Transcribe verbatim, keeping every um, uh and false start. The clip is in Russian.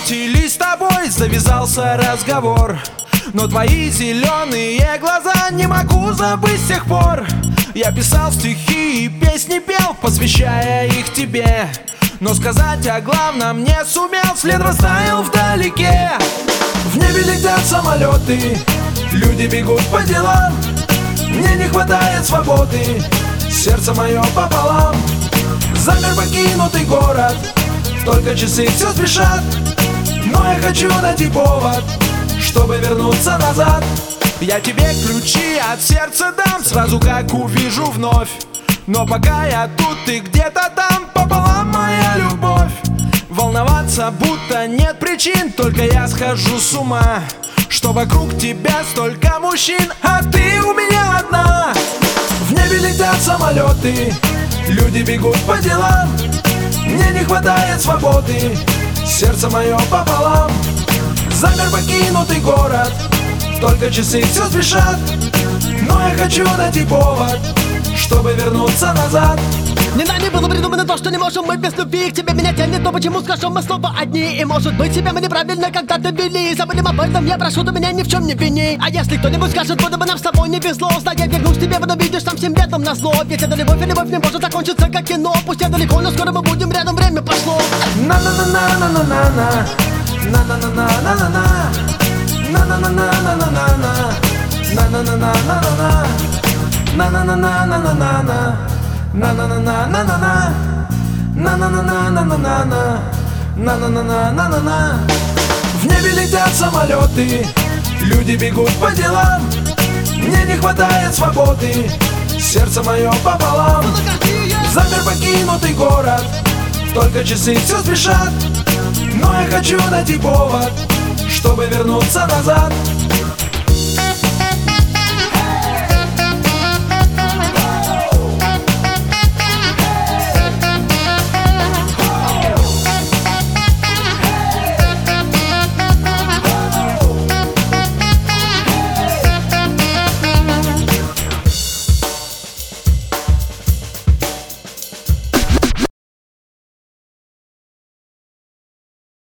встретились с тобой, завязался разговор. Но твои зеленые глаза не могу забыть с тех пор. Я писал стихи и песни пел, посвящая их тебе. Но сказать о главном не сумел, след растаял вдалеке. В небе летят самолеты, люди бегут по делам. Мне не хватает свободы, сердце мое пополам. Замер покинутый город, только часы все спешат. Но я хочу найти повод, чтобы вернуться назад. Я тебе ключи от сердца дам, сразу как увижу вновь. Но пока я тут, ты где-то там, пополам моя любовь. Волноваться будто нет причин, только я схожу с ума. Что вокруг тебя столько мужчин, а ты у меня одна. В небе летят самолеты, люди бегут по делам. Мне не хватает свободы, сердце мое пополам. Замер покинутый город, только часы все спешат. Но я хочу найти повод, чтобы вернуться назад. Не нами было придумано то, что не можем мы без любви. К тебе меня тянет, но почему скажем мы снова одни? И может быть себя мы неправильно когда-то вели. Забудем об этом, я прошу, ты меня ни в чем не вини. А если кто-нибудь скажет, будто бы нам с тобой не везло, знай, я вернусь к тебе, потом видишь там всем летом назло. Ведь эта любовь и любовь не может закончиться как кино. Пусть я далеко, но скоро мы будем рядом, время пошло. На-на-на-на-на-на-на, на-на-на-на-на-на, на-на-на-на-на-на-на, на-на-на-на-на-на, на-на-на-на-на-на-на, на-на-на-на-на-на, на-на-на-на-на-на-на, на-на-на-на-на-на. В небе летят самолеты, люди бегут по делам. Мне не хватает свободы, сердце мое пополам. Замер покинутый город, только часы все спешат. Но я хочу найти повод, чтобы вернуться назад.